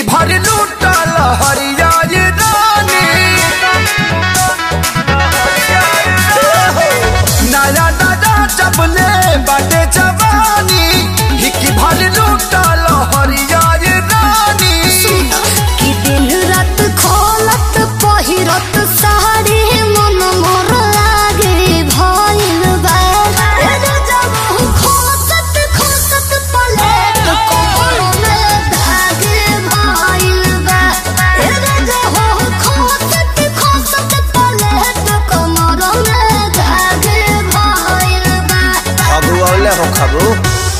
भर लूटल हरिया रानी नया नया जबले बाटे जवानी हिकी भर लूटल हरिया रानी कि दिन रात खोलत पहिरत साड़ी मन मोर लागे भइल बा जब खोसत खोसत पलेट कोमर में धागे भइल बा जब खोसत खोसत पलेट कोमर में धागे भइल बा खबू औले हो खबू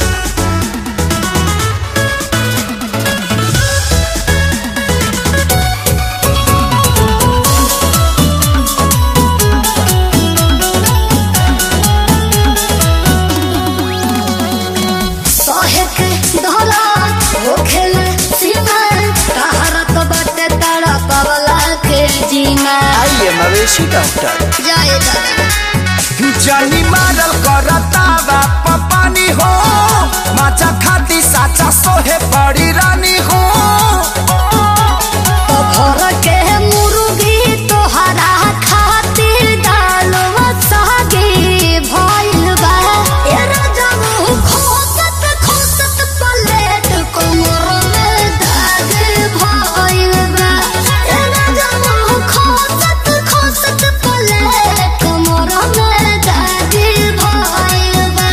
आइए मवेशी डॉक्टर जानी मारल करता बाप पानी हो माचा खाती साचा सोहे बड़ी रानी हो तो घर के मुर्गी तोहरा खातिर डालवा सागे भइल बा ए जब खोसत खोसत पलेट कोमर में धागे भइल बा ए जब खोसत खोसत पलेट कोमर में धागे भइल बा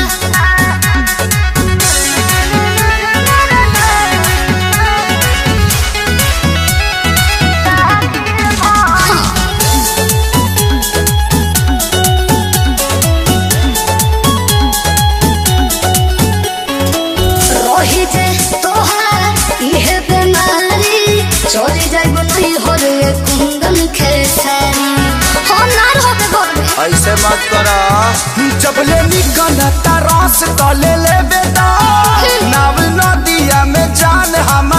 रही जे तोहार इहे बेमारी चली जाइब नहीं हो रे कुंदन खेसारी हो नार हो के घर में ऐसे मत करा जबले निकलता रस तले ले बेटा नाव नदिया में जान हम